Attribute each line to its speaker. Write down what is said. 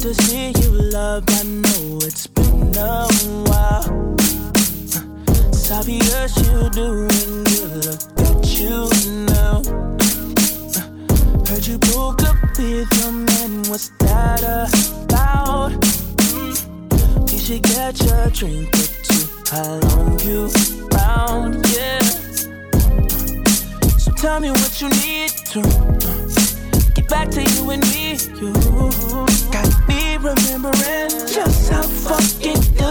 Speaker 1: to see you love. I know it's been a while. It's obvious you do when you look at you now. Heard you broke up with your man, what's that about? We should get your drink or two. How long you round, yeah. So tell me what you need to get back to you and me. You got me remembering just how fucking